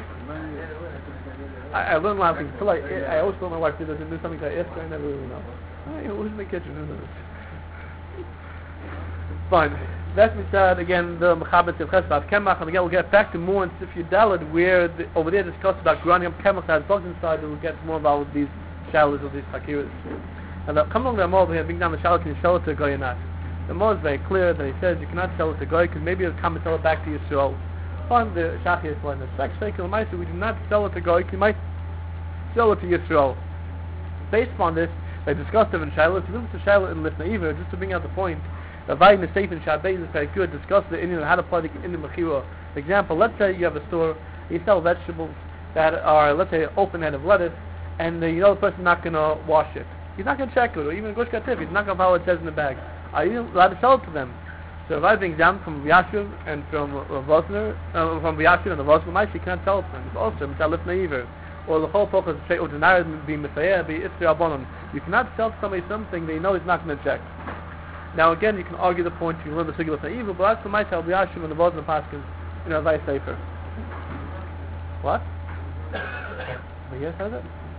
I learned a lot of things. I always told my wife she doesn't do something I ask her, I never really know. Who's in the kitchen? Who knows? Fine. That's said again the Mechaber of Chesed Kemach, and again we'll get back to more in Sifyud Daled where over there discussed about grinding up Kemach that has bugs inside, and we'll get more involved with these shallows of these fakiras. And come along the Amor over here, bring down the shallow, can you sell it to a guy or not? The Amor is very clear that he says you cannot sell it to a guy because maybe it'll come and sell it back to Yisrael. On the Shachi is like the sex cycle, we do not sell it to Goy, you might sell it to Yisrael. Based upon this, they discussed it in Shiloh. If you look at Shiloh in Lifnei Iver, just to bring out the point, the Vayin the Seif in Shabbos is very good, discuss the Indian how to apply the Indian Mechira. For example, let's say you have a store, you sell vegetables that are, let's say, open head of lettuce, and the person's not going to wash it. He's not going to check it, or even Gush Kativ, he's not going to follow what it says in the bag. Are you allowed to sell it to them? So if I bring down from Yashuv and from Vosner, from Yashuv and the Vosner, you cannot sell it to them. It's also it's Lifnei Iver. Or the whole focus say ordinary be Messiah, be Itzri Abonon. You cannot sell to somebody something that you know he's not going to check. Now again, you can argue the point, you can learn the Sigil Lifnei Iver, but that's the Ma'aseh of Yashuv and the Vosner Paskins, Vice Safer. What? But yes, has it?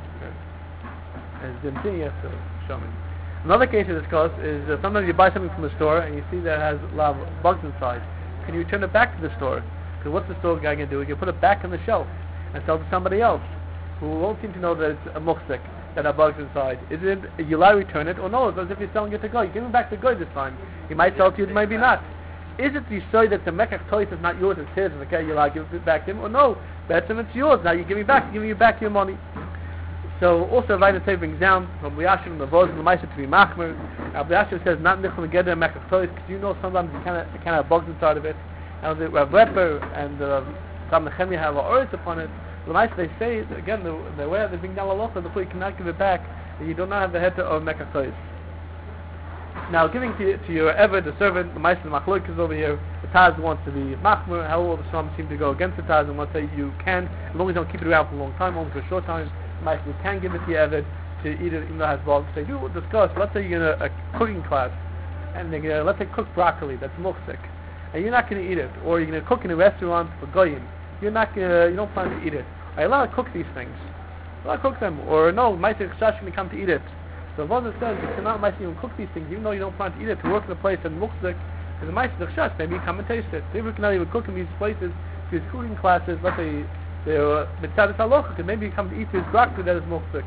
Okay. And didn't see yes, so show me. Another case to discuss is sometimes you buy something from the store and you see that it has a lot of bugs inside. Can you return it back to the store? Because what's the store guy going to do? He can put it back on the shelf and sell it to somebody else who won't seem to know that it's a muksik, that have bugs inside. Is it you allow to return it, or no? It's as if you're selling it to Goy. You give it back to Goy this time. He might sell it to you, maybe not. Is it you say that the mekach toys is not yours, it's his, and okay, you allow to give it back to him, or no? That's him, it's yours. Now you give me back, giving you back your money. So also Vayin Tzei brings down from Yashiv and the Vos and the Ma'aseh to be Machmer. Yashiv says not nichol and get a mekach toys because you know sometimes you can't have bugs inside of it. And the Rav Lepper and Tam Nechemia have oris upon it. The Ma'aseh they say again the way they bring down halacha the you cannot give it back. And you do not have the head of mekach toys. Now giving to your Eved, the servant, the Ma'aseh Machloek is over here. The Taz wants to be Machmer. How all the Sham seem to go against the Taz and want to say you can, as long as you don't keep it around for a long time, only for a short time. you can give it to your Eved to eat it even though it has bugs. They do discuss, let's say you're in a cooking class, and they're gonna, let's say, cook broccoli that's muksik, and you're not going to eat it, or you're going to cook in a restaurant for goyim, you don't plan to eat it. Are you allowed to cook these things? Allowed to cook them, or no, Ma'aseh Chashash going to come to eat it. So Vazah says you cannot even cook these things, even though you don't plan to eat it, to work in a place and muksik, because the Ma'aseh Chashash, maybe you come and taste it. So if you cannot even cook in these places, these cooking classes, let's say they're mitzvah halacha, and maybe you come to eat his broccoli that is muksik.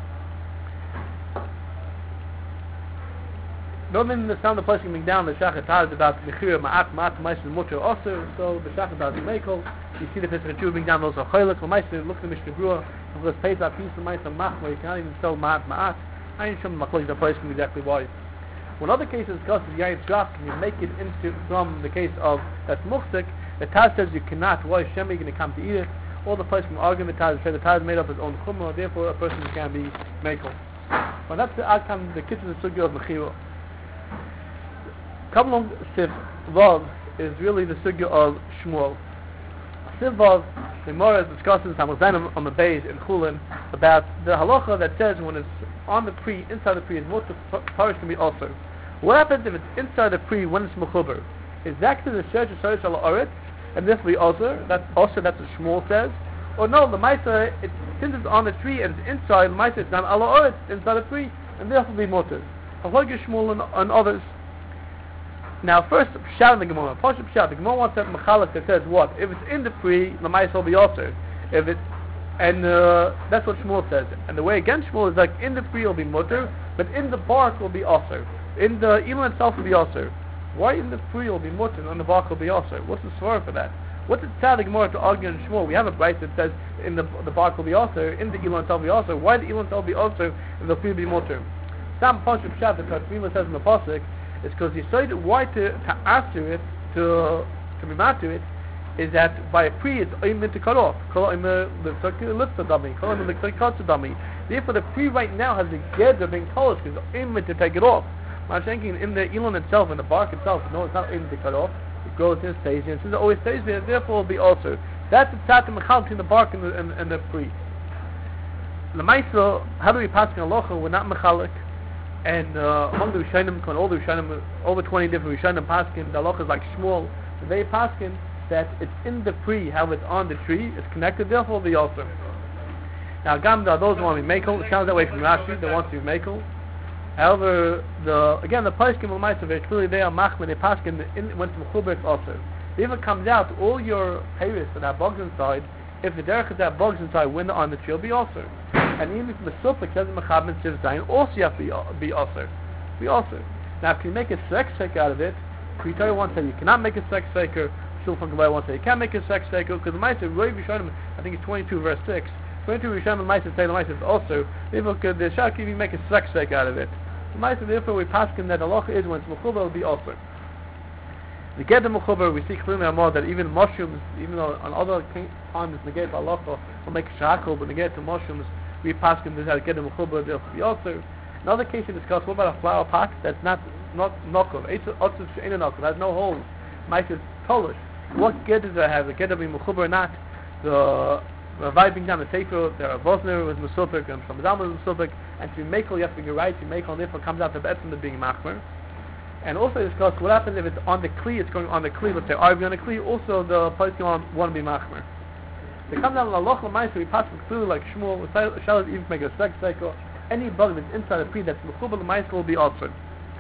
No min the sound of placing me down the shachat is about mechir ma'at ma'is mutter also. So the shachat about the mekel. You see the Pesach Jew being down those are choylek. When ma'is look at the Mishnah Brura, of course Pesach piece of ma'is machma. You cannot even sell ma'at. I ain't sure the placing exactly why. One other case is discussed is yayin drop. Can you make it into from the case of that's muksik? The Taz says you cannot. Why is Shemi going to come to eat it? All the place from argument the Taz says the Taz made up his own chumrah. Therefore, a person can be mekel. But that's the outcome. The kitchen is sugya of mechira. Kabbalah Siv Vav is really the sugya of Shmuel. Siv Vav, the Gemara is discussing Samazainim on the base in Chulin about the halacha that says when it's on the pri, inside the pri, is most parish can be also. What happens if it's inside the pri when it's mechuber? Is that to the church of Sharish al Oret, and this will be also? That's what Shmuel says. Or no, the Maisa, since it's on the tree and it's inside, the Maisa is not al Oret, inside the pri, and therefore will be motor. Halacha Shmuel and others. Now, first, Pshat in the Gemara. Pshat, the Gemara wants to have Mechalek that says what? If it's in the pri, the Ma'is will be also. If it, and that's what Shmuel says. And the way against Shmuel is like in the pri will be mutter, but in the bark will be also. In the Elon itself will be also. Why in the pri will be mutter and on the bark will be also? What's the svar for that? What's it tell the Gemara to argue in Shmuel? We have a bright that says in the bark will be also, in the Elon itself will be also. Why the Elon itself will be also and the pri will be mutter? Sam Pshat, the Tarfila says in the pasuk. It's because you say that why to answer it, to be mad to it, is that by a pri it's oimid to cut off. Therefore the pri right now has the gedder being polished because it's oimid to take it off. I'm thinking in the elon itself, in the bark itself, no, it's not oimid to cut off. It grows and stays there. And since it always stays there, therefore it will be also. That's the tzat mechal between the bark and the pri. The Maisa, how do we pass in halacha? We're not mechalik. And among the Rishonim, all the Rishonim, over 20 different Rishonim paskin, the halacha is like Shmuel. So they paskin that it's in the pri, how it's on the tree, it's connected, therefore the also. Now, Gamda, those who want to be mekel, it sounds that way from Rashi, they want to be mekel. However, the paskin of Maisa, very clearly they are machmer, they paskin when it's mechuber, also. If it comes out, all your peiris that have bugs inside, if the derech has have bugs inside when they're on the tree, it'll be also. And even if the suffix says Mechab and Siv Zayin, also you have to be also. Be also. Now, if you make a sex fake out of it, Kritori wants to say you cannot make a sex faker. Shul from Kabbalah wants to say you can't make a sex faker because the Maisa, Roy Rishonim, I think it's 22 verse 6. 22 Rishonim and Maisa say the Maisa is also. Therefore, the Shak even make a sex fake out of it. The Maisa, therefore, we pass him that Allah is when it's Mechuba, will be also. The get the Mechuba, we see clearly more that even mushrooms, even though on other times negate Allah will make shakal, but negate the mushrooms. We pass him this how to get him a chubbah, they'll be also. Another case we discussed, what about a flower pot that's not knuckle? It's in a knuckle, has no holes. Might is polish. What get does it have? The get of being mechuber or not? The vibing down the sefer, there are Vosner with Musufik and some Zalman with Musufik, and to be mekel, you have to be right, to mekel, and therefore comes out the best of being machmer. And also discuss what happens if it's on the kli, it's going on the kli, let's say RV on the kli, also the place you want to be machmer. They come down to the lochel ma'aser, we pass it clearly like Shmuel, shall even make a sex cycle. Any bug that's inside the pri that's mechuber the ma'aser will be altered.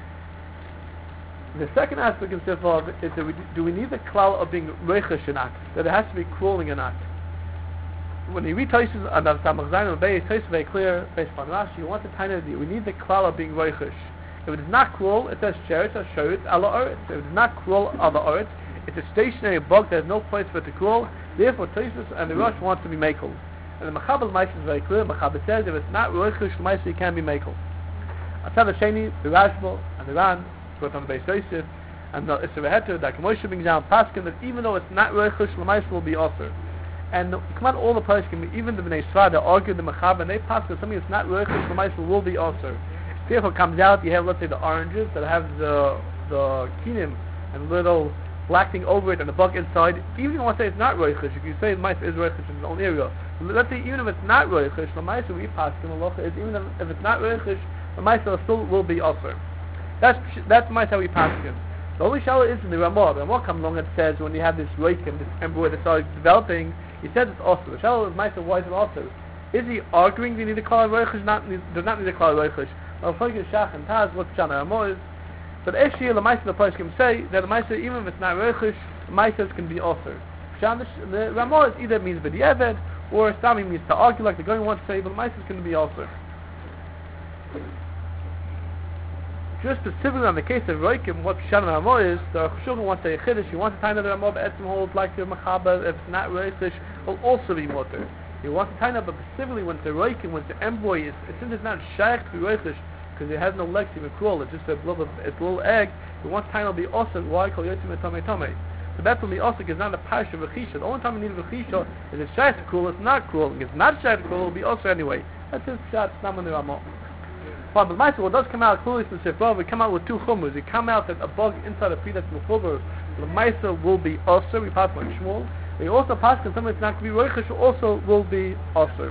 The second aspect in Sifov is that do we need the klal of being reichish or not? That it has to be crawling or not? When you read Taisus and the Samach Zayin and Beis, Taisus very clear based on Rashi. You want the tiny idea. We need the klal of being reichish. If it is not crawl, it says sheretz or sheretz ala oretz. If it is not crawl ala oretz, it's a stationary bug that has no place for it to crawl. Therefore, Taisus and the Rosh wants to be mekel. And the Mechabel Ma'aser is very clear. Mechabel says if it's not reichish Ma'aser, it can be mekel. Asad Hasheni, the Rashba, and the Ran, brought on the Beis Yosef, and the Isser Heter, the Moshe brings down Paskin that even though it's not reichish Ma'aser, will be offered. And come on, all the Paskin, even the Bnei Sfad, they argue the Mechabel, and they pass that something that's not reichish Ma'aser will be offered. Therefore, it comes out. You have, let's say, the oranges that have the kinim and little lacting over it and the bug inside, even if you want to say it's not roichish, if you say the mice is roichish in its own area, let's say even if it's not roichish, the mice we pass in halacha is even if it's not roichish, the mice still will be offer. That's mice how we pass him. The only shallow is in the Ramah. The Ramah comes along and says when you have this roikim, this embryo that starts developing, he says it's also. The shallow is mice, why is it also? Is he arguing that you need to call it roichish? Does not need to call it roichish. Shach and Taz, what the Ramah is. But actually, the mice the place can say that the mice, even if it's not roichish, the mice can be offered. The Ramah either means b'diavad or Sami means to argue, like the going wants to say, but the mice can be offered. Just specifically on the case of roikim, what Pshat and Ramah is, the Cheshuvah wants to say a chiddush. He wants to tie another Ramah, but Etzim holds like the Mechaba, if it's not roichish, will also be mutter. He wants to tie up, but specifically when it's a roikim, when it's an embryo, since it's not shaykh to be roichish, because it has no legs to even crawl, it's just a little egg, he wants to be osir, why call yotzim et tamei. So that's when the osir is not a parsha of v'chisha. The only time you need a v'chisha is it's shaykh to crawl, it's not crawling. If it's not shaykh to crawl, it'll be osir anyway. That's his Pshat, it's not in the Ramah. But the Maisa, does come out clearly from Sifra, we come out with two chumras. We come out that a bug inside a tree that's mechuber, the Maisa will be osir, we pass like Shmuel. We also pass that something that's not going to be roichish also will be osir.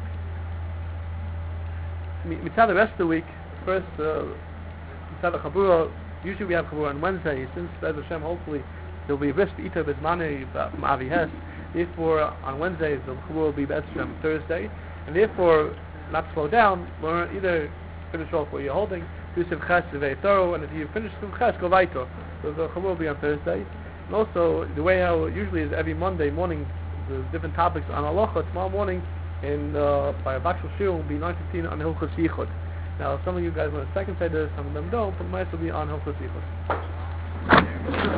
Mitzad the rest of the week, first, Mitzad the Chabura, usually we have Chabura on Wednesday, since Bez Hashem, hopefully, there will be a risk Ita Bezmane from Avi Hes. Therefore, on Wednesdays, the Chabura will be Bez Hashem Thursday, and therefore, not slow down, learn either finish off what you're holding, do Simchas, very thorough, and if you finish Simchas, go weiter. So the Chabura will be on Thursday. And also, the way how it usually is every Monday morning, there's different topics on Halacha. Tomorrow morning, by Bakshal Shir, will be 9:15 on Hilchos Yichud. Now, some of you guys want a second side, some of them don't, but might will be on Hilchos Yichud.